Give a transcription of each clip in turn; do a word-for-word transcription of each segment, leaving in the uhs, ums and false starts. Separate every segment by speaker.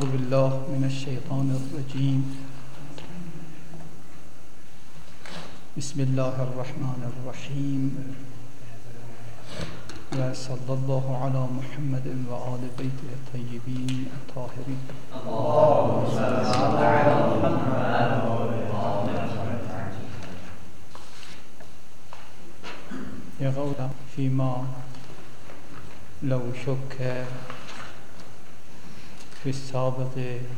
Speaker 1: أعوذ بالله من الشيطان الرجيم. بسم الله الرحمن الرحيم. وصلى الله على محمد وآل بيته الطيبين الطاهرين.
Speaker 2: اللهم صل على محمد وآل محمد.
Speaker 1: يقول فيما لو شك في السابق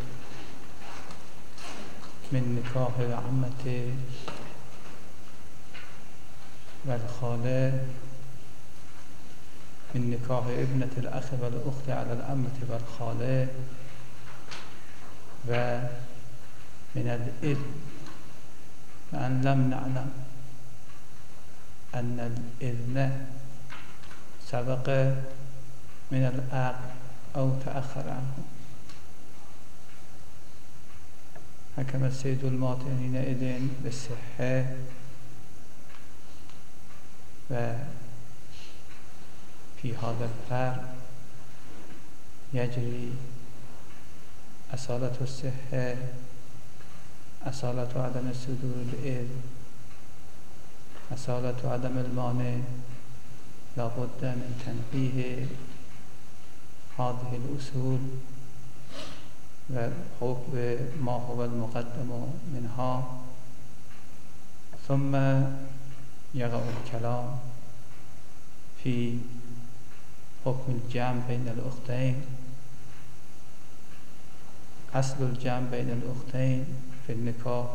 Speaker 1: من نكاح العمة والخالة، من نكاح ابنة الأخ والأخت على العمة والخالة، ومن الإذن أن لم نعلم أن الإذن سبق من العقد أو تأخر عنه. حكم السيد الماطن حينئذ بالصحة، وفي هذا الفرق يجري أصالة الصحة، أصالة عدم صدور الإذن، أصالة عدم المانع. لابد من تنبيه هذه الأصول وحكم ما هو المقدم منها، ثم يقع الكلام في حكم الجمع بين الأختين. أصل الجمع بين الأختين في النكاح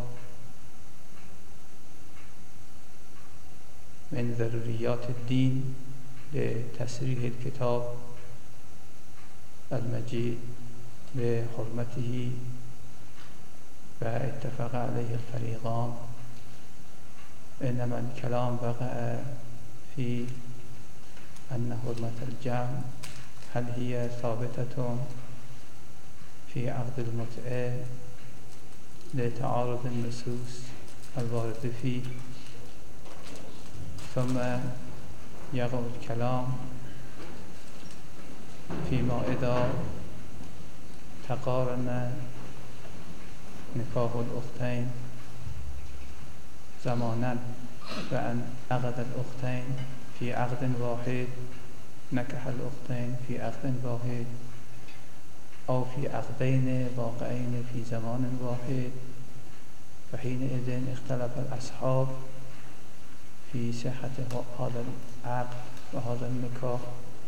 Speaker 1: من ضروريات الدين لتصريح الكتاب المجيد بحرمته، واتفق عليه الفريقان. إنما الكلام وقع في أن حرمة الجمع هل هي ثابتة في عقد المتعة لتعارض النصوص الوارد فيه، ثم يقع الكلام فيما إذا تقارن نكاح الأختين زمانا، وأن عقد الأختين في عقد واحد، نكح الأختين في عقد واحد، أو في عقدين واقعين في زمان واحد، فحينئذ اختلف الأصحاب في صحة هذا العقد وهذا النكاح،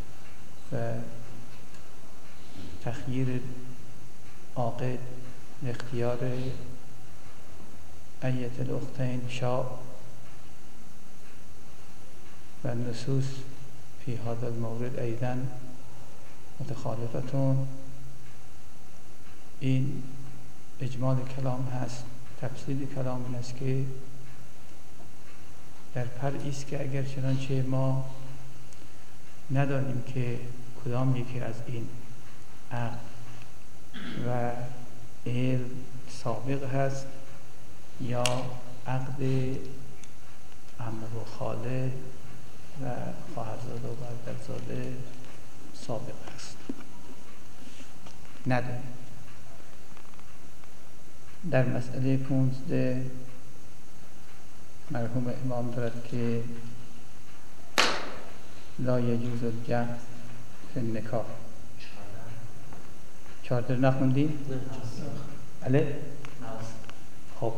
Speaker 1: وتخيير العاقد لاختيار أية الأختين شاء. والنصوص في هذا المورد أيضا متخالفة. این اجمال کلام هست. تفصیل کلام این است که در فرعی است که اگر چنانچه ما ندانیم که کدام یکی از این عقد و علم سابق هست یا عقد عمه و خاله و خواهرزاده و برادرزاده سابق هست، ندانیم. در مسئله پونزده مرحوم امام دارد که لا یجوز الجمع فی النکاح. چهارده نخوندیم؟ بله؟ خب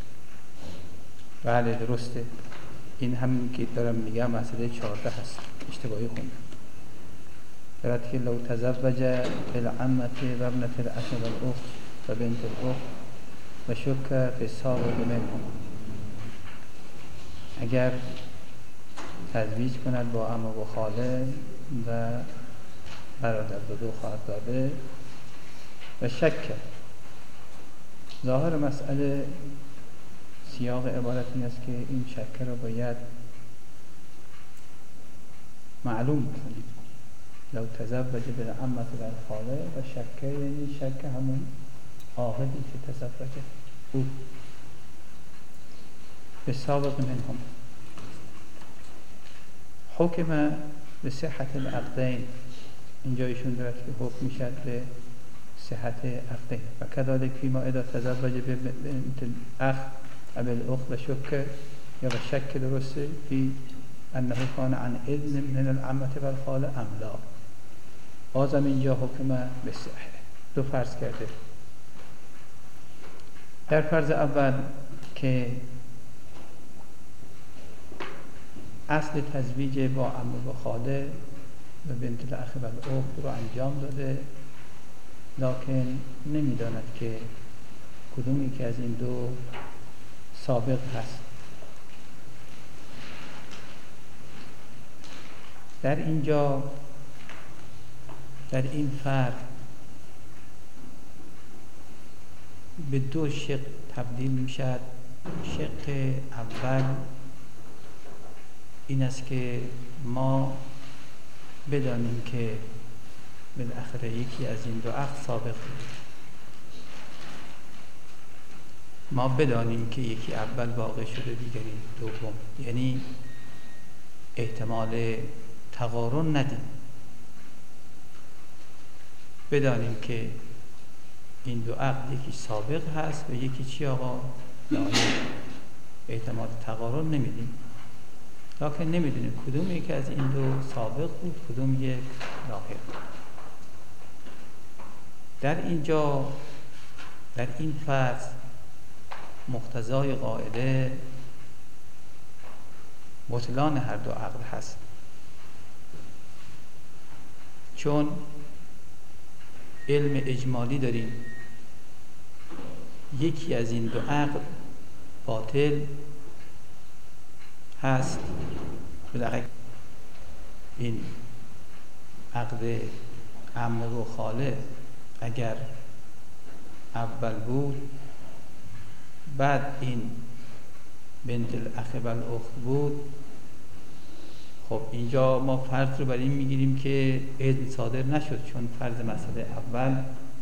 Speaker 1: بله درسته. این همین که دارم میگم مسئله چهارده هست، اشتباهی خوندم. دارد که لو تزوج العمة و ابنة الاخ و الاخت و بنت الاخت و شک فی السابق منهم، اگر تزویج کند با عمه و خاله و برادرزاده و خواهرزاده و شک، ظاهر مسئله سیاق عبارت این است که این شک را باید معلوم کنید. لو تزوج بالعمة و الخاله و شک، یعنی شک همون عاقدی که تزوج او به سابق منهم. حکم به صحت العقدین، اینجا ایشون دارد که حکم میشد به صحت عقده. و کذالک فیما اذا تزوج بنت الاخ او الاخت و شک یا و شک درسته فی انه کان عن اذن من العمه و الخاله ام لا. بازم اینجا حکم به صحه دو فرض کرده. در فرض اول که اصل تزویج با عمه و خاله و بنت الاخ و الاخت رو انجام داده، لکن نمیداند که کدومی که از این دو سابق هست. در اینجا در این فرق به دو شق تبدیل می شد. شق اول این است که ما بدانیم که بالاخره یکی از این دو اخ سابق بود. ما بدانیم که یکی اول واقع شده دیگری دوم، یعنی احتمال تقارن ندیم. بدانیم که این دو عقد یکی سابق هست و یکی چی آقا؟ لاحق. احتمال تقارن نمیدیم، لکن نمیدونیم کدوم یکی از این دو سابق بود کدوم یک لاحق. در اینجا در این فرض مقتضای قاعده بطلان هر دو عقد هست، چون علم اجمالی داریم یکی از این دو عقد باطل هست. بالاخره این عقد عمه و خاله اگر اول بود بعد این بنت الاخ و الاخت بود، خب اینجا ما فرض رو بر این میگیریم که اذن صادر نشد، چون فرض مسئله اول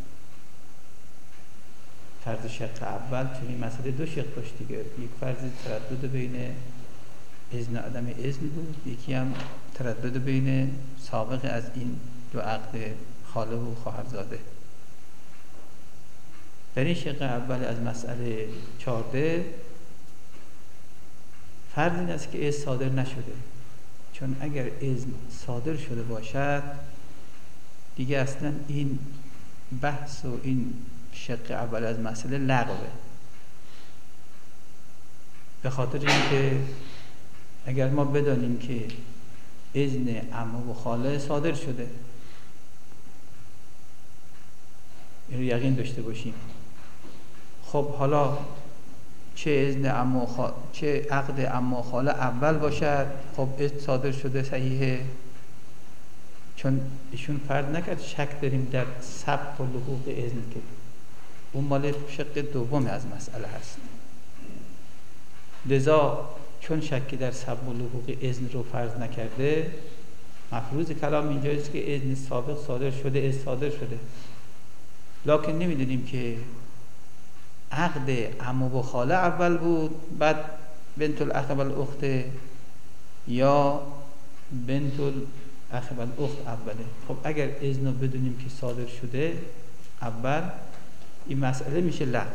Speaker 1: فرض شق اول، چون این مسئله دو شق داشت دیگه. یک فرض تردد بین اذن و عدم اذن بود، یکی هم تردد بین سابق از این دو عقد خاله و خواهرزاده. در این شق اول از مسئله چهارده فرض این است که اذن صادر نشده، چون اگر اذن صادر شده باشد دیگه اصلا این بحث و این شق اول از مسئله لغوه. به خاطر اینکه اگر ما بدانیم که اذن عمه و خاله صادر شده، این رو یقین داشته باشیم، خب حالا چه اذن عمه و خاله چه عقد عمه و خاله اول باشد، خب اذن صادر شده صحیحه، چون ایشون فرض نکرد شک داریم در سبق و لحوق اذن، که اون مال شق دوم از مسئله هست. لذا چون شکی در سبق و لحوق اذن رو فرض نکرده، مفروض کلام اینجاست که اذن سابق صادر شده، اذن صادر شده، لکن نمیدونیم که عقد عمه و خاله اول بود بعد بنت الاخ و الاخت یا بنت الاخ و الاخت اوله. خب اگر اذن رو بدونیم که صادر شده اول، این مسئله میشه لغو.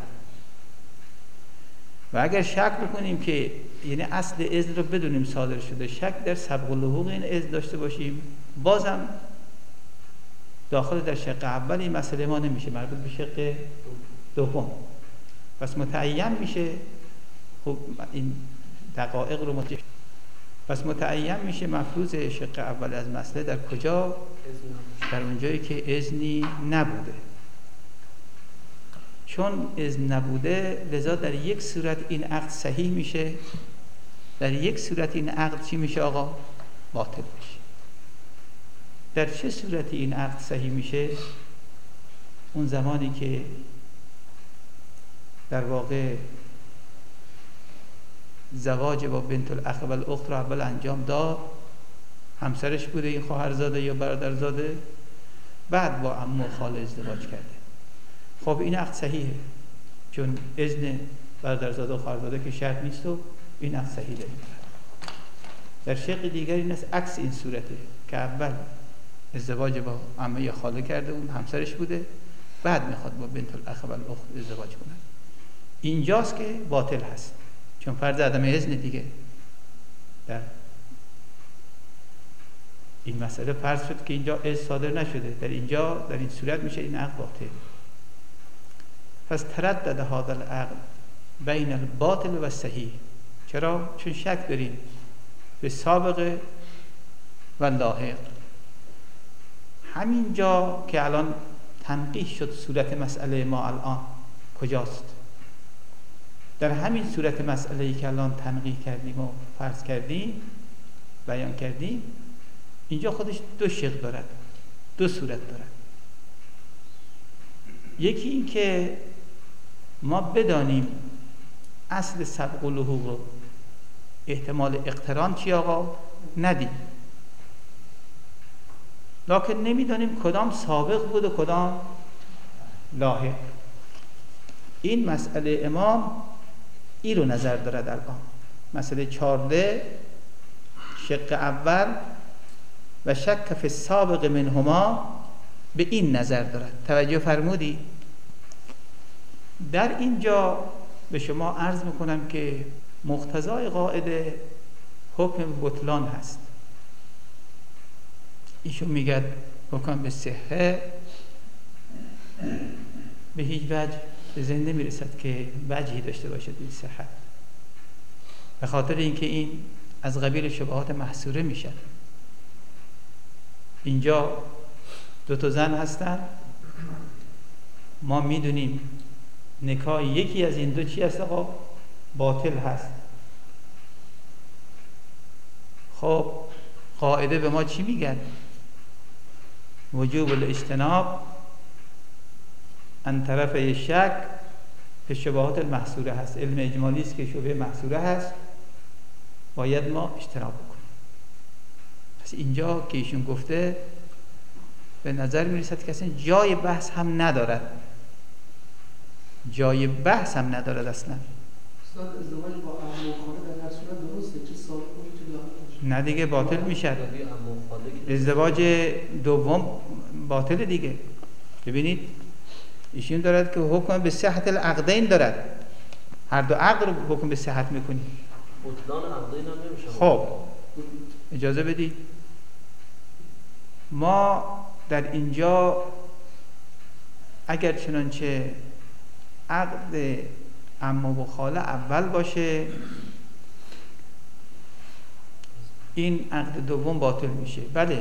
Speaker 1: و اگر شک بکنیم که یعنی اصل اذن رو بدونیم صادر شده، شک در سبق و لحوق این اذن داشته باشیم، بازم داخل در شق اول این مسئله ما نمیشه، مربوط به شق دوم. پس متعین میشه، خب این دقایق رو متعین پس متعین میشه مفروض شق اول از مسئله در کجا؟ در اونجایی که اذنی نبوده. چون اذن نبوده لذا در یک صورت این عقد صحیح میشه، در یک صورت این عقد چی میشه آقا؟ باطل میشه. در چه صورتی این عقد صحیح میشه؟ اون زمانی که در واقع زواج با بنت الاخ و الاخت رو اول انجام داد، همسرش بوده این خواهرزاده یا برادرزاده، بعد با عمه و خاله ازدواج کرده. خب این عقد صحیحه، چون اذن برادرزاده و خواهرزاده که شرط نیست و این عقد صحیحه. در شق دیگر این است عکس این صورته که اول ازدواج با عمه یا خاله کرده، اون همسرش بوده، بعد میخواد با بنت الاخ و الاخت ازدواج کنه. اینجاست که باطل هست، چون فرض عدم اذن دیگه در این مسئله فرض شد که اینجا اذن صادر نشده، در اینجا در این صورت میشه این عقد باطل. پس تردد هذا العقد بین الباطل و صحیح. چرا؟ چون شک داریم به سابقه و لاحق. همین جا که الان تنقیح شد صورت مسئله ما الان کجاست؟ در همین صورت مسئله‌ای که الان تنقیح کردیم و فرض کردیم، بیان کردیم، اینجا خودش دو شق دارد، دو صورت دارد. یکی این که ما بدانیم اصل سبق الحقوق رو، احتمال اقتران چی آقا؟ ندیم، لکن نمیدانیم کدام سابق بود و کدام لاحق. این مسئله امام این رو نظر دارد الان. مسئله چارده شق اول و شک فی السابق منهما به این نظر دارد. توجه فرمودی؟ در اینجا به شما عرض میکنم که مقتضای قاعده حکم بطلان هست. ایشون میگه حکم به صحه به هیچ وجه به ذهن نمیرسد که وجهی داشته باشد این صحت، به خاطر اینکه این از قبیل شبهات محصوره میشد. اینجا دو تا زن هستن، ما میدونیم نکاح یکی از این دو چی هست آقا؟ باطل هست. خب قاعده به ما چی میگن؟ وجوب الاجتناب ان طرف شک به شبهات المحصوره هست. علم اجمالی است که شبهه محصوره هست، باید ما اجتناب بکنیم. پس اینجا که ایشون گفته به نظر میرسد که اصلا جای بحث هم ندارد، جای بحث هم ندارد اصلا.
Speaker 3: استاد ازدواج با عمو خاله در هر صورت درسته، چه سابقه چه لاحق؟
Speaker 1: نه دیگه باطل میشد. ازدواج دوم باطل دیگه. ببینید ایشون دارد که حکم به صحت العقدین دارد، هر دو عقد رو حکم به صحت میکنی.
Speaker 2: بطلان عقدین هم نمیشه.
Speaker 1: خب اجازه بدید، ما در اینجا اگر چنانچه عقد عمو و خاله اول باشه، این عقد دوم باطل میشه. بله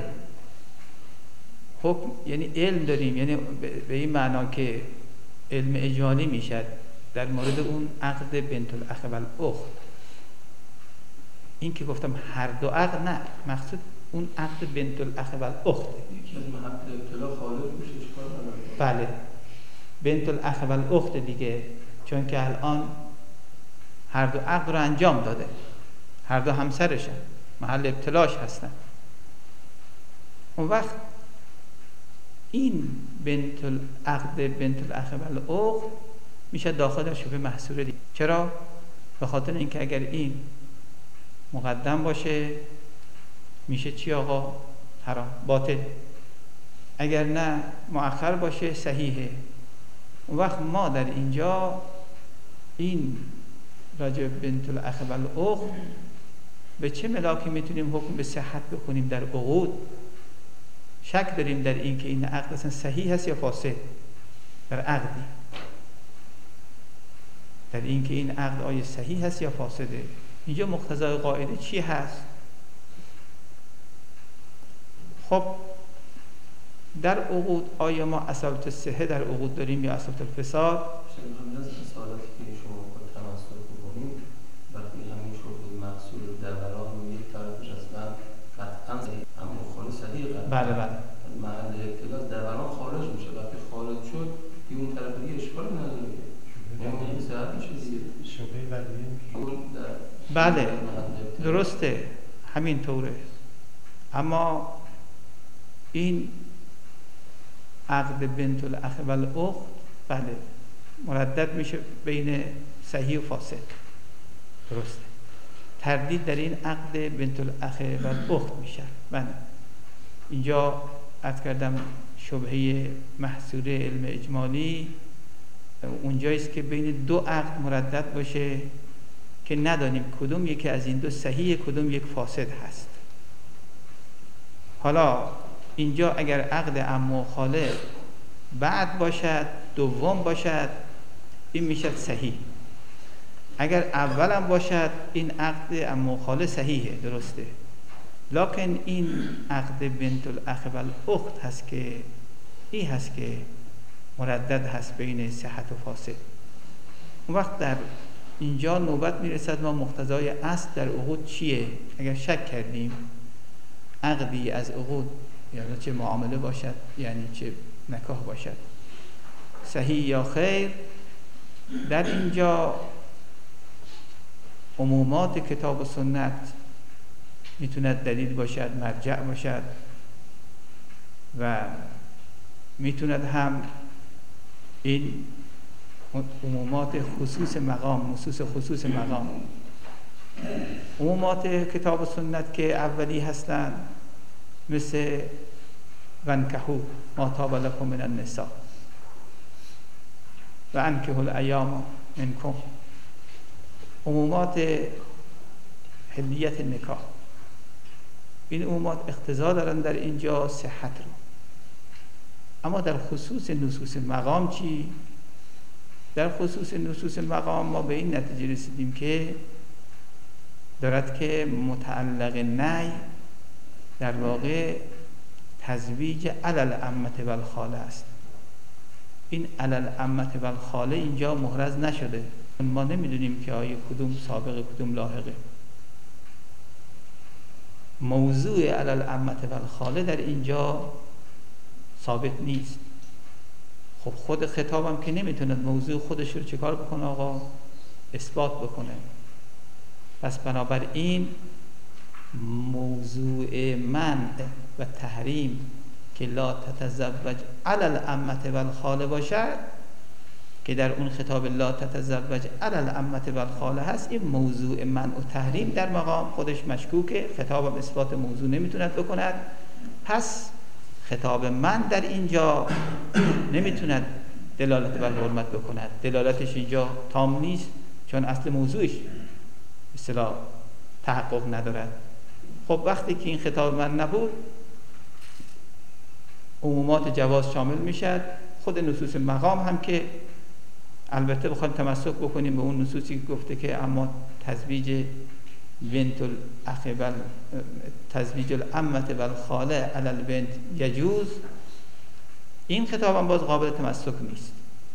Speaker 1: حکم یعنی علم داریم، یعنی به این معنا که علم اجمالی میشد در مورد اون عقد بنت الاخ و الاخت. این که گفتم هر دو عقد، نه، مقصود اون عقد بنت الاخ و الاخت.
Speaker 3: یکی از محل ابتلا خالص میشه، اشکال نداره.
Speaker 1: بله بنت الاخ و الاخت دیگه، چون که الان هر دو عقد رو انجام داده، هر دو همسرشن، محل ابتلاش هستن. اون وقت این بنت العقد بنت الاخ و الاخت میشه داخل در شبه محصوره دیگه. چرا؟ به خاطر اینکه اگر این مقدم باشه میشه چی آقا؟ حرام، باطل. اگر نه مؤخر باشه صحیحه. اون وقت ما در اینجا این راجع بنت الاخ و الاخت به چه ملاکی میتونیم حکم به صحت بکنیم در عقود؟ شک داریم در این که این عقد اصلا صحیح هست یا فاسد. در عقدی در این که این عقد آیا صحیح هست یا فاسده. اینجا مقتضای قاعده چی هست؟ خب در عقود آیا ما اصالت صحه در عقود داریم یا اصالت الفساد؟
Speaker 4: همین از اصالتی که شما با تمسک بکنید، وقتی همین شغل محصول در برای یک طرفش اصلا قطعا صحیح، اما خالص صحیح قطعا.
Speaker 1: بله بله.
Speaker 4: محل ابتلا در برای خارج میشه، وقتی خارج شد دیگه اون طرف دیگه اشکال نداره. یعنی این صحت میشه دیگه. شبهه بدیه میشه.
Speaker 1: بله درسته، همین طوره. اما این عقد بنت الاخ و الاخت بله مردد میشه بین صحیح و فاسد. درسته، تردید در این عقد بنت الاخ و الاخت میشه. من اینجا عرض کردم شبهه محصور علم اجمالی اونجاییست که بین دو عقد مردد باشه که ندانیم کدوم یکی از این دو صحیح کدوم یک فاسد هست. حالا اینجا اگر عقد عم و خاله بعد باشد دوم باشد این میشد صحیح، اگر اولم باشد این عقد عم و خاله صحیحه، درسته، لکن این عقد بنت الاخ و الاخت هست که این هست که مردد هست بین صحت و فاسد. اون وقت در اینجا نوبت میرسد ما مقتضای اصل در عقود چیه؟ اگر شک کردیم عقدی از عقود یعنی چه معامله باشد یعنی چه نکاح باشد صحیح یا خیر، در اینجا عمومات کتاب و سنت میتوند دلیل باشد، مرجع باشد و میتوند هم این عمومات خصوص مقام نصوص خصوص مقام. عمومات کتاب و سنت که اولی هستند مثل وانکحوا ما طاب لکم من النساء و انکحوا الایام منکم، عمومات حلیت نکاح، این عمومات اقتضا دارن در اینجا صحت رو. اما در خصوص نصوص مقام چی؟ در خصوص نصوص مقام ما به این نتیجه رسیدیم که دارد که متعلق نهی در واقع تزویج علی العمه و الخاله است. این علی العمه و الخاله اینجا محرز نشده، ما نمیدونیم که آیا کدوم سابقه کدوم لاحقه. موضوع علی العمه و الخاله در اینجا ثابت نیست. خب خود خطابم که نمیتوند موضوع خودش رو چکار بکنه آقا؟ اثبات بکنه. پس بنابراین موضوع منع و تحریم که لا تتزوج علی العمه و الخاله باشد که در اون خطاب لا تتزوج علی العمه و الخاله هست، این موضوع منع و تحریم در مقام خودش مشکوکه، خطابم اثبات موضوع نمیتوند بکند. پس خطاب من در اینجا نمیتوند دلالت بر حرمت بکند، دلالتش اینجا تام نیست چون اصل موضوعش اصطلاح تحقق ندارد. خب وقتی که این خطاب من نبود عمومات جواز شامل میشد، خود نصوص مقام هم که البته بخوایم تمسک بکنیم به اون نصوصی که گفته که اما تزویج بنت الاخ و تزویج العمه و الخاله علی البنت یجوز، این خطاب هم باز قابل تمسک نیست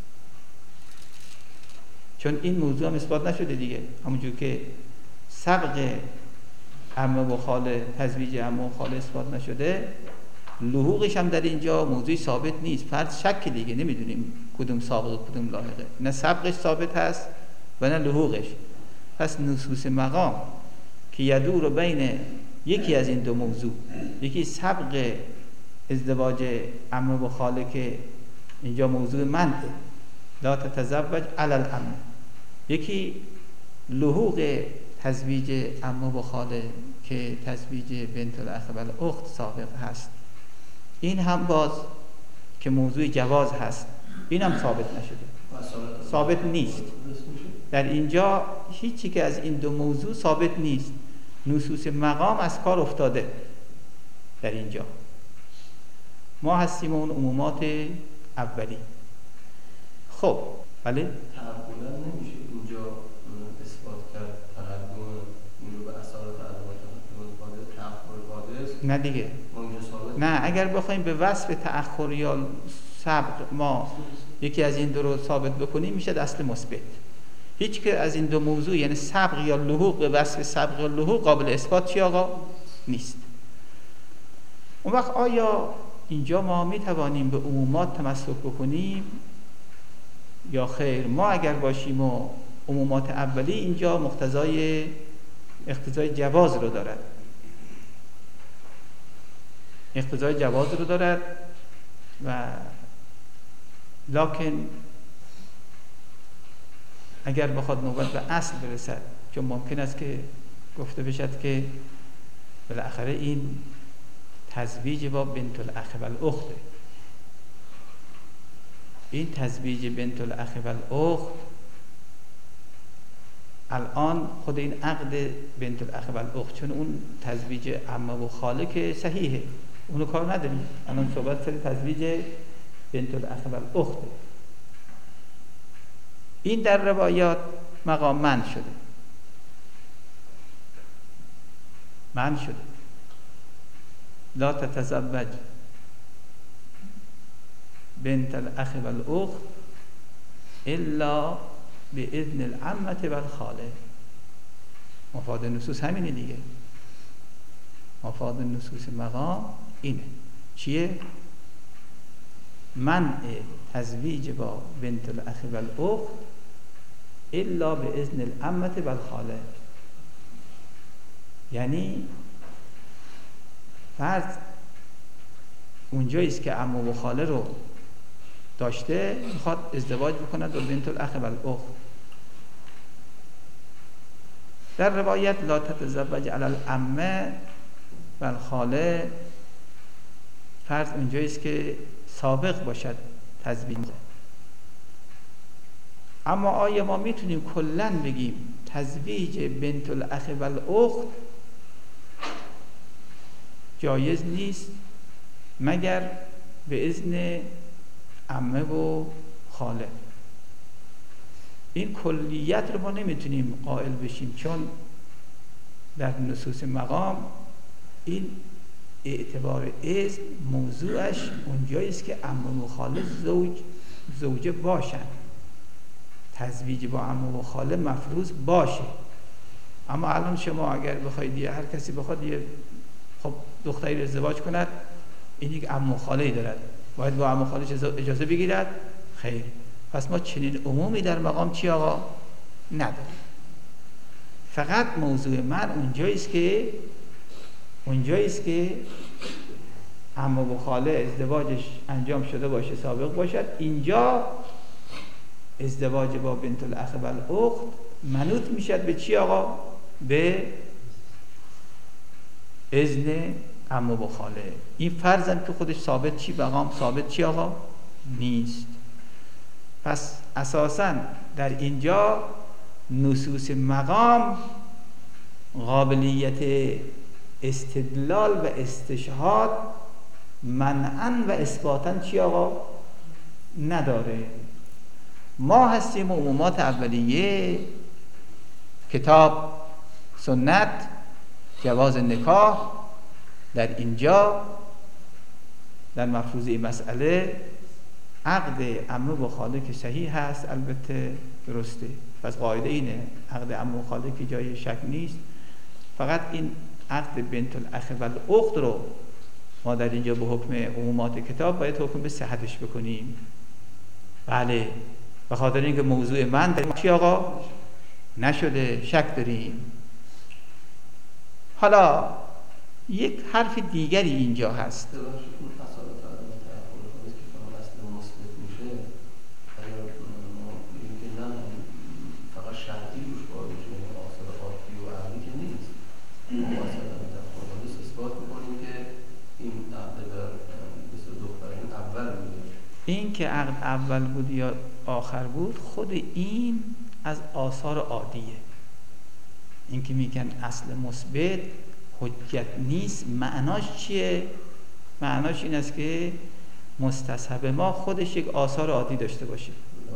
Speaker 1: چون این موضوع هم اثبات نشده دیگه. همونجور که سبق عمه و خاله تزویج عمه و خاله اثبات نشده، لحوقش هم در اینجا موضوعی ثابت نیست، فرض شک دیگه، نمیدونیم کدوم سابق کدوم لاحقه، نه سبقش ثابت هست و نه لحوقش. پس نصوص مقام که یدور بین یکی از این دو موضوع، یکی سبق ازدواج عمه و خاله که اینجا موضوع منعه لا تتزوج علی العمه، یکی لحوق تزویج عمه و خاله که تزویج بنت الاخ و الاخت سابق هست، این هم باز که موضوع جواز هست، این هم ثابت نشده، ثابت نیست. در اینجا هیچی که از این دو موضوع ثابت نیست، نصوص مقام از کار افتاده. در اینجا ما هستیم اون عمومات اولی. خب بله
Speaker 4: تعقلا نمیشه اینجا اثبات کرد تقدم این رو به اثارات عدم تأخر حادث؟
Speaker 1: نه دیگه، نه اگر بخوایم به وصف تأخر یا سبق ما یکی از این دو رو ثابت بکنیم میشه اصل مثبت. هیچ که از این دو موضوع یعنی سبق یا لحوق به وصف سبق یا لحوق قابل اثبات چی آقا؟ نیست. اون وقت آیا اینجا ما میتوانیم به عمومات تمسک بکنیم یا خیر؟ ما اگر باشیم و عمومات اولی اینجا مقتضای اقتضای جواز رو دارد، اقتضای جواز رو دارد و لکن اگر بخواد نوبت به اصل برسد، چون ممکن است که گفته بشد که بالاخره این تزویج با بنت الاخ و الاخته، این تزویج بنت الاخ و الاخت الان خود این عقد بنت الاخ و الاخت، چون اون تزویج عمه و خاله که صحیحه اونو کار نداریم، الان صحبت سر تزویج بنت الاخ و الاخته. این در روایات مقام من شده من شده لا تتزوج بنت الاخ و الاخت الا باذن العمه و الخاله. مفاد نصوص همینه دیگه، مفاد نصوص مقام اینه. چیه؟ منع تزویج با بنت الاخ و الاخت الا باذن العمه و الخاله. یعنی فرض اونجاییست که عمه و خاله رو داشته میخواد ازدواج بکنه با بنت الاخ و الاخت. در روایت لا تتزوج علی العمه و الخاله، فرض اونجاییست که سابق باشد تزویج. اما آیا ما میتونیم کلاً بگیم تزویج بنت الاخ و الاخت جایز نیست مگر به اذن عمه و خاله؟ این کلیت رو ما نمیتونیم قائل بشیم، چون در نصوص مقام این اعتبار اذن موضوعش اونجاییست که عمه و خاله زوج زوجه باشن، تزویج با عمه و خاله مفروض باشه. اما الان شما اگر بخواید یه هر کسی بخواد یه خب دختری رو ازدواج کند، این یک عمه و خاله‌ای دارد، باید با عمه و خاله‌اش اجازه بگیرد؟ خیر. پس ما چنین عمومی در مقام چی آقا نداریم. فقط موضوع من اونجاییست که اونجاییست که عمه و خاله ازدواجش انجام شده باشه، سابق باشد. اینجا ازدواج با بنت الاخ و الاخت منوط میشد به چی آقا؟ به اذن عمه و خاله. این فرضم که خودش ثابت چی مقام ثابت چی آقا نیست. پس اساساً در اینجا نصوص مقام قابلیت استدلال و استشهاد منعاً و اثباتاً چی آقا نداره. ما هستیم و عمومات اولیه کتاب سنت جواز نکاح. در اینجا در مفروضه مسئله عقد عمه و خاله که صحیح هست، البته درسته. پس قاعده اینه عقد عمه و خاله که جای شک نیست. فقط این عقد بنت الاخ و الاخت رو ما در اینجا به حکم عمومات کتاب باید حکم به صحتش بکنیم. بله، به خاطر اینکه موضوع من در چی آقا نشده، شک داریم. حالا یک حرف دیگری اینجا هست. این که عقد اول بود یا آخر بود، خود این از آثار عادیه. این که میگن اصل مثبت حجت نیست، معناش چیه؟ معناش این است که مستصحب ما خودش یک آثار عادی داشته باشه.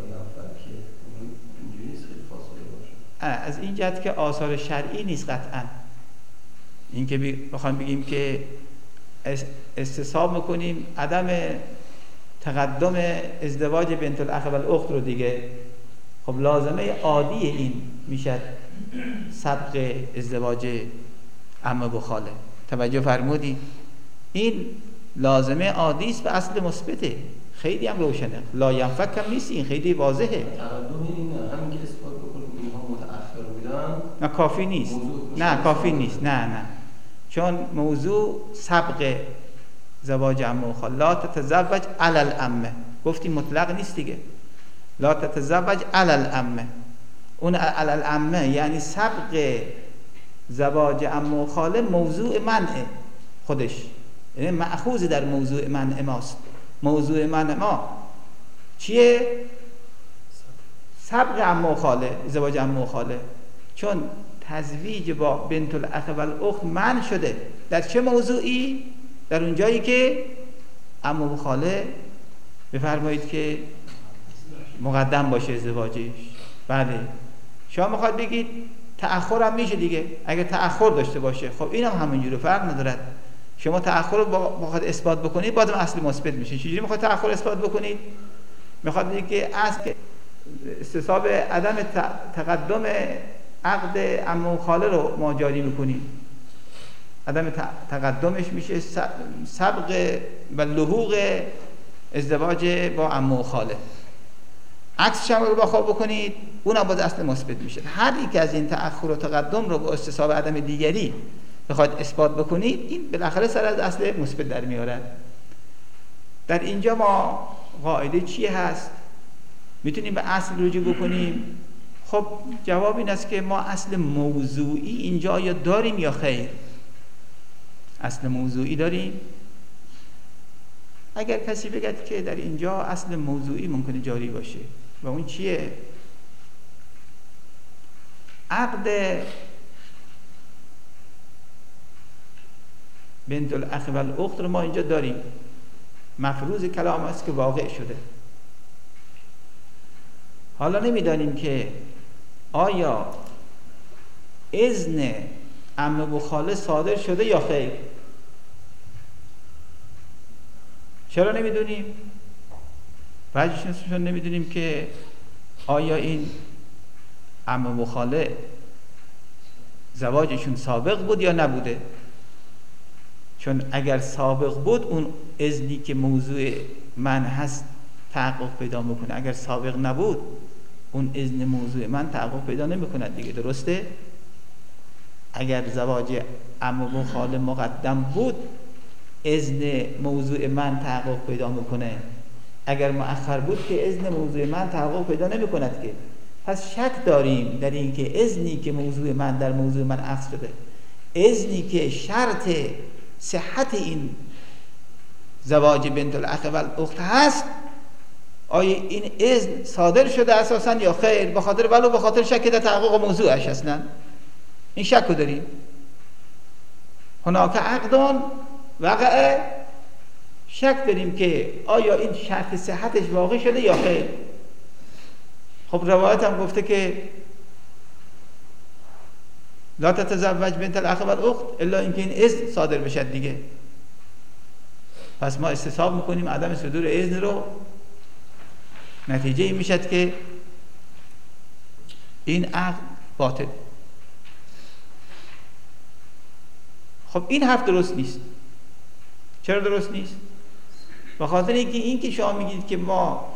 Speaker 1: از این جهت که آثار شرعی نیست قطعا. این که بخوایم بگیم که استصحاب میکنیم عدم تقدم ازدواج بنت الاخ و الاخت رو دیگه، خب لازمه عادی این میشد سبق ازدواج عمه و خاله. توجه فرمودی؟ این لازمه عادی است و اصل مثبته، خیلی هم روشنه، لا ینفک هم نیست، این خیلی واضحه.
Speaker 4: تقدم این همین که اثبات بکنیم اینها متأخر بودن نه
Speaker 1: کافی نیست، نه کافی نیست، نه نه چون موضوع سبق زواج عمه و خاله. لا تتزوج علی العمه، گفتیم مطلق نیست دیگه. لا تتزوج علی العمه، اون علی العمه یعنی سبق زواج عمه و خاله موضوع منع خودش، یعنی مأخوذ در موضوع منع ماست. موضوع منع ما چیه؟ سبق عمه و خاله، ازدواج عمه و خاله. چون تزویج با بنت الاخ و الاخت منع شده. در چه موضوعی؟ در اون جایی که عمه و خاله بفرمایید که مقدم باشه ازدواجش. بله. شما میخواد بگید تأخر هم میشه دیگه. اگه تأخر داشته باشه خب اینم هم همینجوره، فرق ندارد. شما تأخر رو بخواد اثبات بکنید بازم اصل مثبت میشه. چجوری میخواد تأخر اثبات بکنید؟ میخواد بگید که اصل استصحاب عدم تقدم عقد عمه و خاله رو ما جاری میکنیم. عدم تقدمش میشه سبق و لحوق ازدواج با عمه و خاله. عکسش هم رو بخواه بکنید اون هم باز اصل مثبت میشه. هر یک از این تأخر و تقدم رو با استصحاب عدم دیگری بخواد اثبات بکنید این بالاخره سر از اصل مثبت در میاره. در اینجا ما قاعده چی هست؟ میتونیم به اصل رجوع بکنیم. خب جواب این است که ما اصل موضوعی اینجا یا داریم یا خیر. اصل موضوعی داریم. اگر کسی بگه که در اینجا اصل موضوعی ممکنه جاری باشه و اون چیه؟ عقد بنت الاخ و الاخت رو ما اینجا داریم. مفروض کلام است که واقع شده. حالا نمیدانیم که آیا اذن عمه و خاله صادر شده یا خیر. چرا نمیدونیم؟ وجهش نمیدونیم که آیا این عمه و خاله زواجشون سابق بود یا نبوده. چون اگر سابق بود اون اذنی که موضوع من هست تحقق پیدا میکنه. اگر سابق نبود اون اذن موضوع من تحقق پیدا نمیکنه دیگه. درسته؟ اگر زواج عمه و خاله مقدم بود اذن موضوع من تحقق پیدا میکنه. اگر مؤخر بود که اذن موضوع من تحقق پیدا نمیکند که. پس شک داریم در این که اذنی که موضوع من در موضوع من عکس شده، اذنی که شرط صحت این زواج بنت الاخ و الاخت هست، آیا این اذن صادر شده اساسا یا خیر؟ به خاطر ولو به خاطر شک در تحقق موضوعش اصلا این شک رو داریم. هناک عقدان وقع، شک داریم که آیا این شرط صحتش واقع شده یا خیر. خب روایت هم گفته که لا تتزوج بنت الاخ و الاخت الا اینکه این اذن صادر بشد دیگه. پس ما استصحاب میکنیم عدم صدور اذن رو. نتیجه این میشد که این عقد باطل. خب این حرف درست نیست. چرا درست نیست؟ به خاطر اینکه این که شما میگید که ما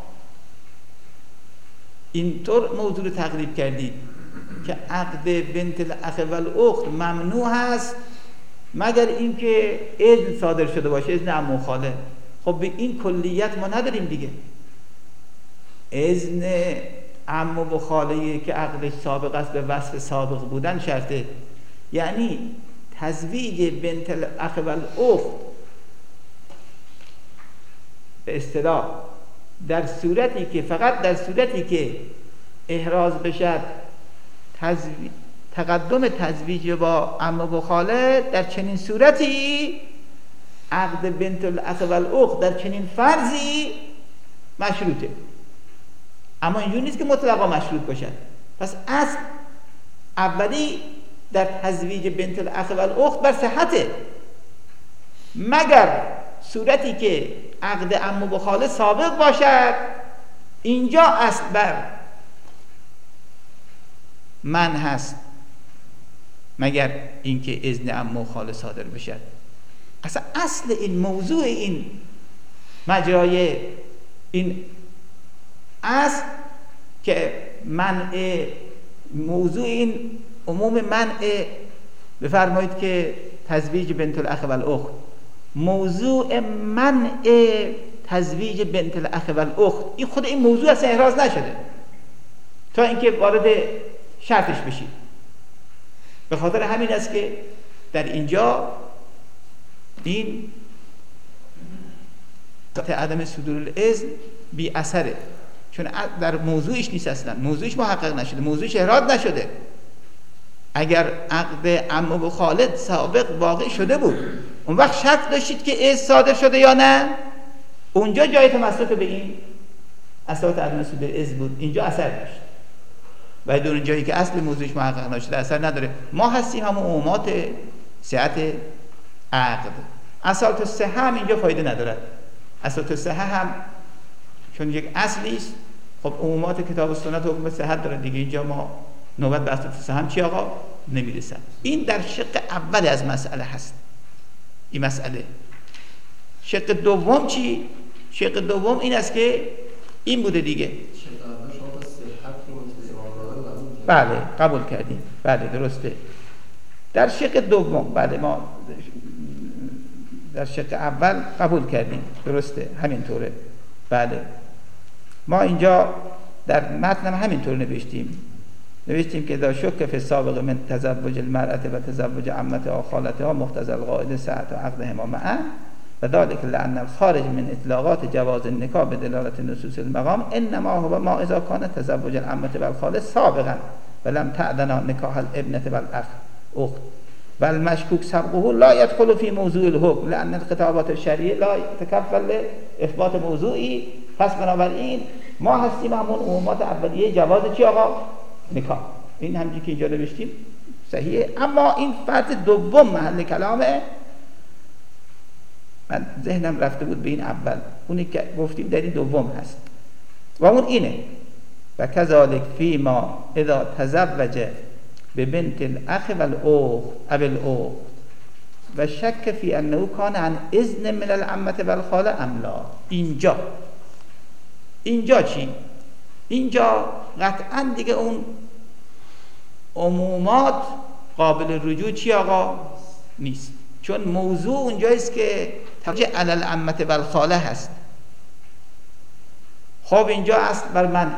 Speaker 1: اینطور موضوع رو تقریب کردید که عقد بنت الاخ و الاخت ممنوع هست مگر اینکه اذن صادر شده باشه، اذن عمه و خاله. خب به این کلیت ما نداریم دیگه. اذن عمه و خاله که عقدش سابق است به وصف سابق بودن شرطه. یعنی تزویج بنت الاخ و الاخت به اصطلاح در صورتی که فقط در صورتی که احراز بشد تزویج تقدم تزویج با عمه و خاله، در چنین صورتی عقد بنت الاخ و الاخت در چنین فرضی مشروطه. اما اینجور نیست که مطلقا مشروط باشد. پس اصل اولی در تزویج بنت الاخ و الاخت بر صحته، مگر صورتی که عقد عمه و خاله سابق باشد. اینجا اصل بر من هست مگر اینکه اذن عمه و خاله صادر بشد. اصلا اصل این موضوع این مجرای این اصل که منع موضوع این عموم منع بفرمایید که تزویج بنت الاخ و الاخت، موضوع منع تزویج بنت الاخ و الاخت، این خود این موضوع اصلا احراز نشده تا اینکه وارد شرطش بشید. به خاطر همین است که در اینجا این عدم صدور الاذن بی اثره. چون در موضوعش نیست اصلا، موضوعش محقق نشده، موضوعش احراز نشده. اگر عقد عم و خالد سابق واقع شده بود اون وقت شک داشتید که از صادر شده یا نه، اونجا جای تمسک به این اساس عدم صدور از بود، اینجا اثر داشت. و در اون جایی که اصل موضوعش محقق نشده اثر نداره. ما هستیم همون عمومات صحت عقد. اصالت الصحه هم اینجا فایده ندارد. اصالت الصحه هم چون یک اصلی است، خب عمومات کتاب و سنت حکم صحت داره دیگه، اینجا ما نوبت به اصالت الصحه هم چی آقا نمیرسن. این در شق اول از مسئله هست. این مسئله شق دوم چی؟ شق دوم این است که این بوده دیگه. بله قبول کردیم، بله درسته. در شق دوم بله ما در شق اول قبول کردیم، درسته همینطوره. بله ما اینجا در متن همینطور نوشتیم نوشتیم که دا شک فی سابق من تزوج المرأة و تزوج عمتها و خالتها مقتضی القاعده ساعت و عقدهما معا و ذلك لأن الخارج من اطلاقات جواز النکاح بدلالة نصوص المقام انما هو ما اذا كان تزوج العمة و الخالة سابقا ولم تعدنا نکاح الابنة و الاخ اخت و المشکوک سبقه لا يدخل في موضوع الحكم لأن الخطابات الشرعیه لا تكفل اثبات موضوعی. پس بنابراین ما هستیم همون عمومات اولیه جواز چی آقا؟ نکاح. این همچنین که اینجا نوشتیم صحیحه. اما این فرض دوم محل کلامه، من ذهنم رفته بود به این اول، اونی که گفتیم در این دوم هست و اون اینه و کذالک فی ما اذا تزوج به بنت الاخ و الاخت او الاخت و شک فی انه کان عن اذن من العمه و الخاله ام لا. اینجا اینجا چی؟ اینجا قطعا دیگه اون عمومات قابل رجوع چی آقا نیست، چون موضوع اونجاییست که توجه علی العمه و الخاله هست. خب اینجا اصل بر منه،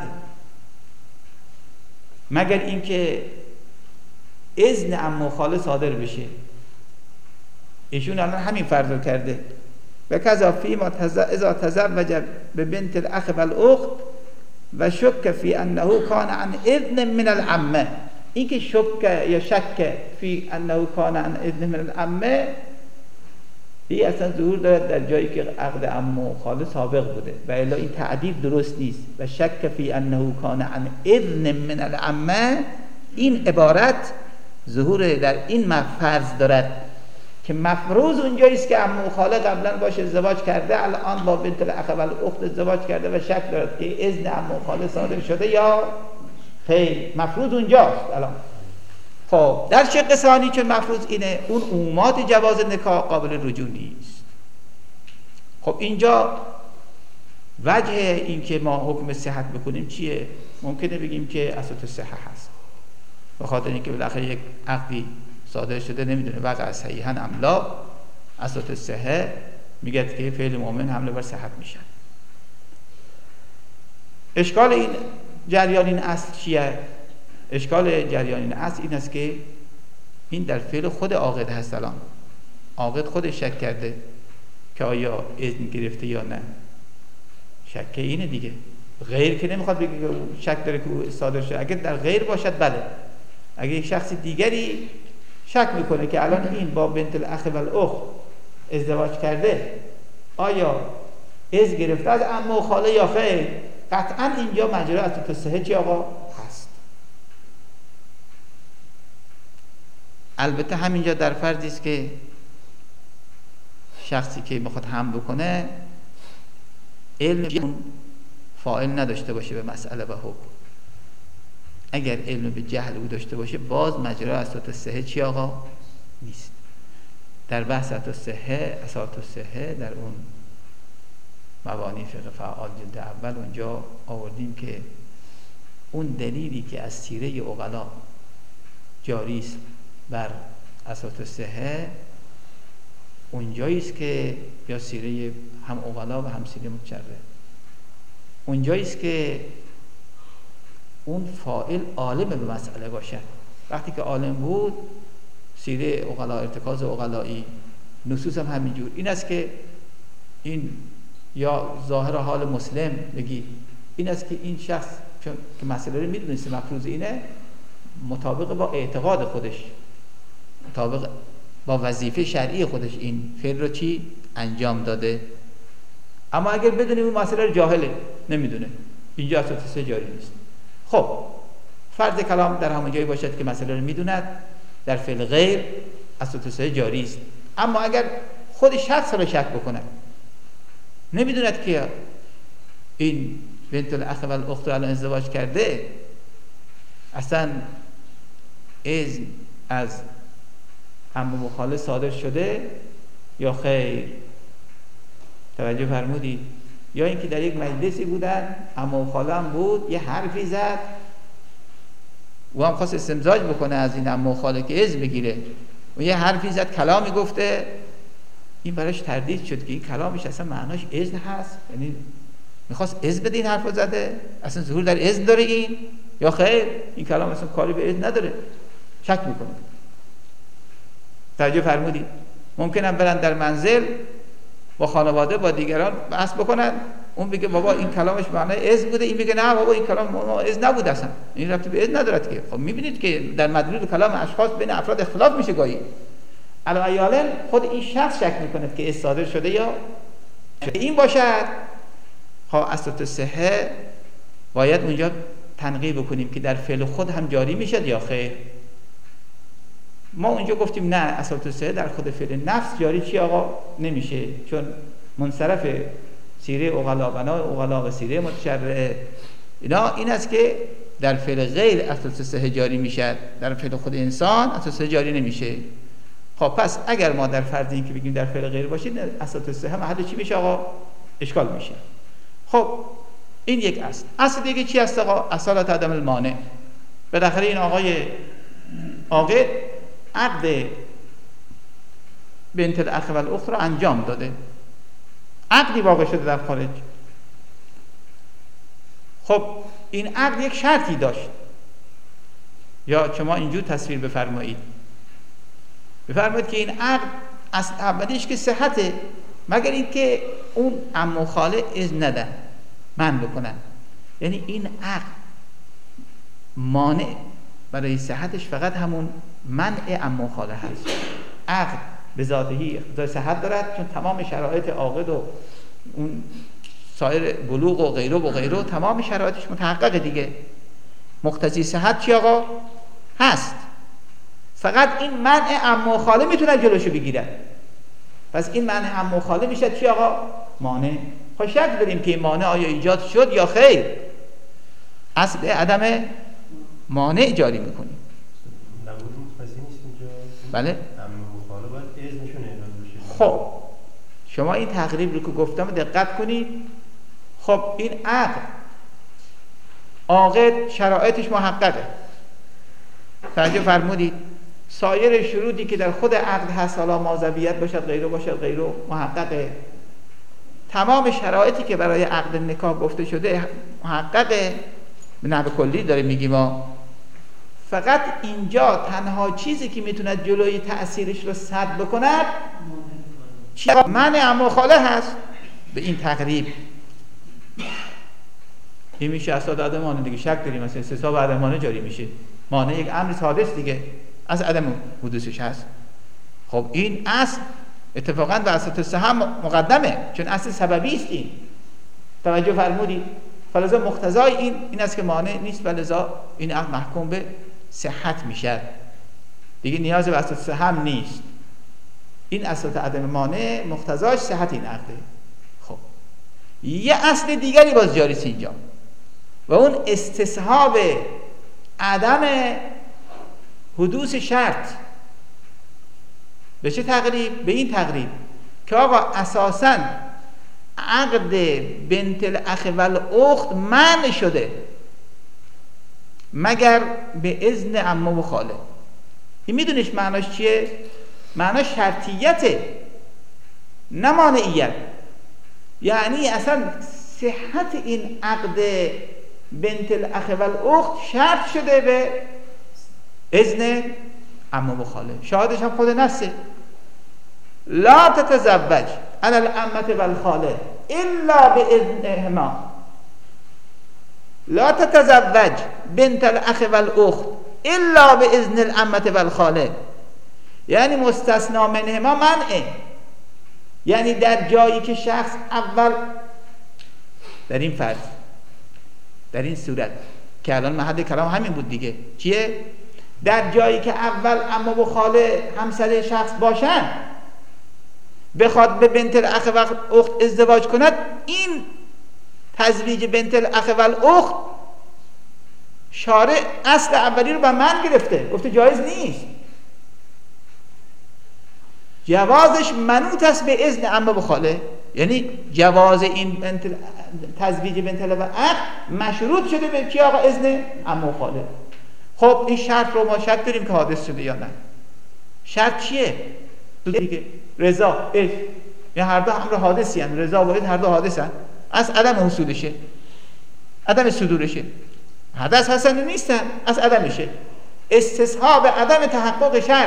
Speaker 1: مگر اینکه اذن عمه و خاله صادر بشه. ایشون الان همین فرض کرده و کذا فی ما اذا تزوج به بنت الاخ و الاخت و شک فی انه کان عن اذن من العمه. این که شک یا شک فی انه کان عن اذن من العمه این اصلا ظهور دارد در جایی که عقد عمه و خاله سابق بوده و الا این تعبیر درست نیست. و شک فی انه کان عن اذن من العمه، این عبارت ظهور در این مفرض دارد که مفروض اونجاییست که عمه و خاله قبلا باش ازدواج کرده، الان با بنت الاخ و الاخت ازدواج کرده و شک دارد که اذن عمه و خاله صادر شده یا خیر. مفروض اونجاست الان. خب در شق ثانی چون مفروض اینه، اون عمومات جواز نکاح قابل رجوع نیست. خب اینجا وجه این که ما حکم صحت بکنیم چیه؟ ممکنه بگیم که اساس صحت هست، به خاطر اینکه بالاخره یک عقدی صادر شده، نمیدونه واقعا صحیحاً ام لا. اساس صحت میگه که فعل مؤمن حمله بر صحت میشه. اشکال این جریان این اصل چیه؟ اشکال جریان این اصل این است که این در فعل خود عاقد هست. الان عاقد خودش شک کرده که آیا اذن گرفته یا نه. شک اینه دیگه، غیر که نمیخواد بگه شک داره که او صادر شده. اگر در غیر باشد بله، اگر یک شخص دیگری شک میکنه که الان این با بنت الاخ و الاخت ازدواج کرده، آیا از گرفته از عمه و خاله یا خیر، قطعا اینجا مجرا از تصحیح چی آقا هست. البته همینجا در فرضی است که شخصی که میخواد حمل بکنه علم فاعل نداشته باشه به مسئله و حکم. اگر علم به جهل او داشته باشه باز مجرا اساس صحه چی آقا نیست. در بحث اساس صحه اساس صحه در اون مبانی فقه فعال جلد اول اونجا آوردیم که اون دلیلی که از سیره عقلا جاری است بر اساس صحه اونجایی است که یا سیره هم عقلا و هم سیره متشرع، اونجایی است که اون فاعل عالم به مسئله باشد. وقتی که عالم بود، سیره عقلا، ارتکاز عقلایی، نصوص هم همینجور. این است که این یا ظاهر حال مسلم بگی این است که این شخص چون که مسئله رو میدونسته مفروض اینه، مطابق با اعتقاد خودش، مطابق با وظیفه شرعی خودش این فعل رو چی انجام داده. اما اگر بدونیم اون مسئله رو جاهله، نمیدونه، اینجا اساس سه جاری نیست. خب فرض کلام در همون جایی باشد که مسئله رو میدوند، در فعل غیر اساس سه جاری است. اما اگر خود شخص رو شک بکنه، نمیدوند که این بنت الاخ و الاخت الان ازدواج کرده، اصلا اذن از عمو و خاله صادر شده یا خیر. توجه فرمودید؟ یا اینکه در یک مجلسی بودن، عمو و خاله هم بود، یه حرفی زد و هم خواست استمزاج بکنه از این عمو و خاله که اذن بگیره و یه حرفی زد، کلامی گفته، این براش تردید شد که این کلامش اصلا معناش اذن هست، یعنی میخواست اذن بده این حرفو زده، اصلا ظهور در اذن داره این یا خیر، این کلام اصلا کاری به اذن نداره، شک میکنه. توجه فرمودید؟ ممکنه برن در منزل با خانواده با دیگران بحث بکنن، اون بگه بابا این کلامش معنای اذن بوده، این بگه نه بابا این کلام اذن نبود، اصلا این ربطی به اذن ندارد که. خب میبینید که در مدلول کلام اشخاص بین افراد اختلاف میشه گاهی. علی خود این شخص شک میکنه که اذن صادر شده یا این باشد. خب اساس صحه باید اونجا تنقیح بکنیم که در فعل خود هم جاری میشد یا خیر. ما اونجا گفتیم نه، اساس صحه در خود فعل نفس جاری چی آقا نمیشه، چون منصرف سیره عقلا، بنای عقلا و سیره متشرعه اینا این است که در فعل غیر اساس صحه جاری میشد، در فعل خود انسان اساس صحه جاری نمیشه. خب پس اگر ما در فرض این که بگیم در فعل غیر باشید، اساس صحه محل چی میشه آقا؟ اشکال میشه. خب این یک اصل. اصل دیگه چی هست آقا؟ اصالت عدم المانع. بالاخره این آقای عاقل عقد بنت الاخ و الاخت رو انجام داده، عقدی واقع شده در خارج. خب این عقد یک شرطی داشت، یا شما اینجور تصویر بفرمایید، بفرمایید که این عقد اصل اولیش که صحته، مگر اینکه اون عمو خاله اذن ندن، من بکنن. یعنی این عقد مانع برای صحتش فقط همون منع عمو خاله هست. عقد به ذاتهی اقتضای صحت دارد، چون تمام شرایط عقد و اون سایر بلوغ و غیره و غیره تمام شرایطش متحقق دیگه. مقتضی صحت چی آقا؟ هست. فقط این منع عمو خاله میتونه جلوشو بگیره. پس این منع عمو خاله میشه چی آقا؟ مانع. خب شک داریم که این مانع آیا ایجاد شد یا خیر. اصل عدم مانع جاری میکنیم.
Speaker 5: نبود متوجه نیست اینجا.
Speaker 1: بله؟
Speaker 5: عمو خاله باید اذنشون اعلام بشه.
Speaker 1: خب شما این تقریب رو که گفتم دقت کنید. خب این عقد عاقد شرایطش محققه، توجه فرمودید؟ سایر شروطی که در خود عقد هست، حالا ماذبیت باشد غیره باشد غیره محققه. تمام شرایطی که برای عقد نکاح گفته شده محققه، به نحو کلی داره میگیم ما. فقط اینجا تنها چیزی که میتونه جلوی تأثیرش رو سد بکند چی؟ منع عمو خاله هست. به این تقریب این میشه اساس عدم مانع دیگه. شک داریم مثلا استثبات عدم مانع جاری میشه. مانع یک امر حادث دیگه از عدم حدوثش هست. خب این اصل اتفاقا به اساس صحه مقدمه، چون اصل سببی است. این توجه فرمودید؟ فلذا مقتضای این این است که مانع نیست، ولذا این عقد محکوم به صحت میشه دیگه، نیاز به اساس صحه هم نیست. این اساس عدم مانع مقتضاش صحت این عقده. خب یه اصل دیگری باز جاری است اینجا و اون استصحاب عدم حدوث شرط. به چه تقریب؟ به این تقریب که آقا اساساً عقد بنت الاخ و الاخت منع شده مگر به اذن عمو و خاله. این میدونیش معناش چیه؟ معناش شرطیته، نه مانعیت. یعنی اصلا صحت این عقد بنت الاخ و الاخت شرط شده به اذن عمو و خاله. شاهدش هم خود نفسه، لا تتزوج علی العمه و الخاله الا باذنهما. لا تتزوج بنت الاخ و الاخت الا به اذن العمه و الخاله، یعنی مستثنا منهما منعه، یعنی در جایی که شخص اول در این فرض در این صورت که الان محل کلام همین بود دیگه، چیه؟ در جایی که اول عمه و خاله همسر شخص باشن بخواد به بنت الاخ و اخت ازدواج کند، این تزویج بنت الاخ و الاخت شارع اصل اولی رو به من گرفته، گفته جایز نیست، جوازش منوط است به اذن عمه و خاله، یعنی جواز این بنت تزویج بنت الاخ و اخت مشروط شده به کی؟ آقا اذن عمه و خاله. خب این شرط رو ما شک داریم که حادث شده یا نه. شرط چیه؟ دیگه رضا اذن، یا هر دو امر حادثی هستند، رضا و اذن هر دو حادثن، از عدم حصولشه، عدم صدورشه، حدث هستن نیستن، از عدمشه، استصحاب عدم تحقق شرط.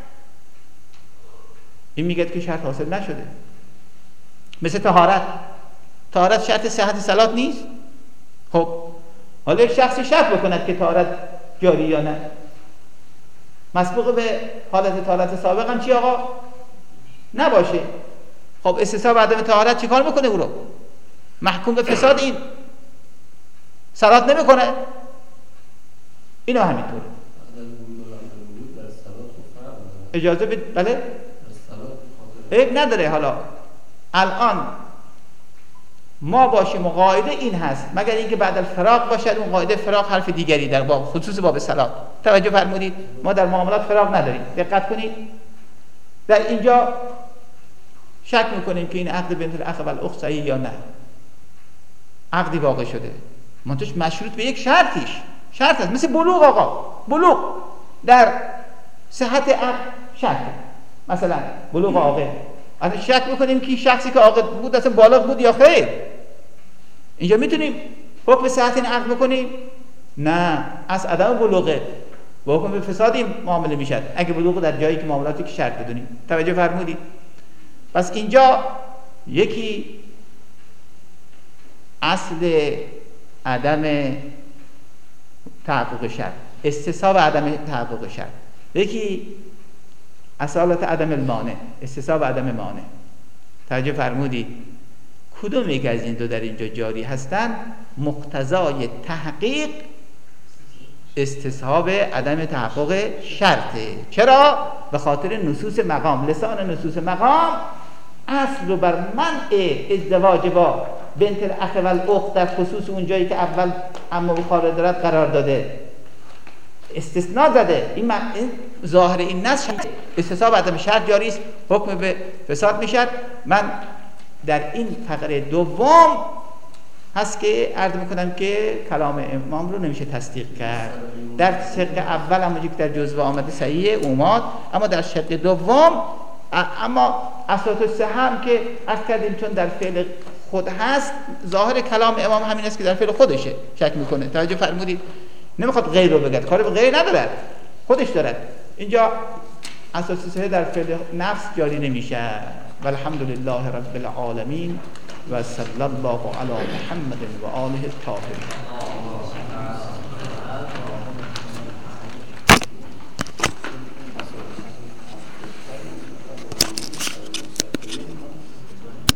Speaker 1: این میگه که شرط حاصل نشده. مثل طهارت، طهارت شرط صحت صلات نیست. خب حالا یک شخصی شک بکند که طهارت جاری یا نه، مسبوق به حالت طهارت سابق هم چی آقا؟ نباشه. خب استصحاب عدم طهارت چیکار میکنه؟ او رو محکوم به فساد این صلات نمیکنه. اینو همینطوره. اجازه بده. بله عیب نداره. حالا الان ما باشیم و قاعده این هست، مگر اینکه بعد الفراق باشد، اون قاعده فراق حرف دیگری در باب خصوص باب صلات. توجه فرمودید؟ ما در معاملات فراق نداریم. دقت کنید. در اینجا شک میکنیم که این عقد بنت الاخ و الاخت صحیح یا نه. عقدی واقع شده، منتش مشروط به یک شرطیش، شرط هست، مثل بلوغ آقا. بلوغ در صحت عقد شرط، مثلا بلوغ عاقل. الان شک میکنیم که شخصی که عاقل بود اصلا بالغ بود یا خیر. اینجا میتونیم حکم صحت این عقد بکنیم؟ نه، از عدم بلوغه با حکم به فساد این معامله میشد اگه بلوغ در جایی که معاملاتی که شرط بدونیم. توجه فرمودید؟ پس اینجا یکی اصل عدم تحقق شرط، استصحاب عدم تحقق شرط. یکی اصالت عدم المانع، استصحاب عدم مانع. توجه فرمودید؟ کدوم یک از این دو در اینجا جاری هستن؟ مقتضای تحقیق استصحاب عدم تحقق شرطه. چرا؟ به خاطر نصوص مقام. لسان نصوص مقام اصل رو بر منع ازدواج با بنت الاخ و الاخت در خصوص اون جایی که اول عمه و خاله دارد قرار داده، استثناء زده. این, این ظاهر این نص استصحاب عدم شرط جاری است، حکم به فساد میشد. من در این فقره دوم هست که عرض میکنم که کلام امام رو نمیشه تصدیق کرد. در شق اول هم که در جزوه آمده صحیح اومد، اما در شق دوم اما اساس الصحه هم که عرض کردیم چون در فعل خود هست، ظاهر کلام امام همین است که در فعل خودشه شک میکنه. توجه فرمودید؟ نمیخواد غیر رو بگد، کاری به غیر ندارد، خودش دارد. اینجا اساس صحه در فعل نفس جاری نمیشه. والحمدلله رب العالمین و صلی الله علی محمد و آله الطاهرین.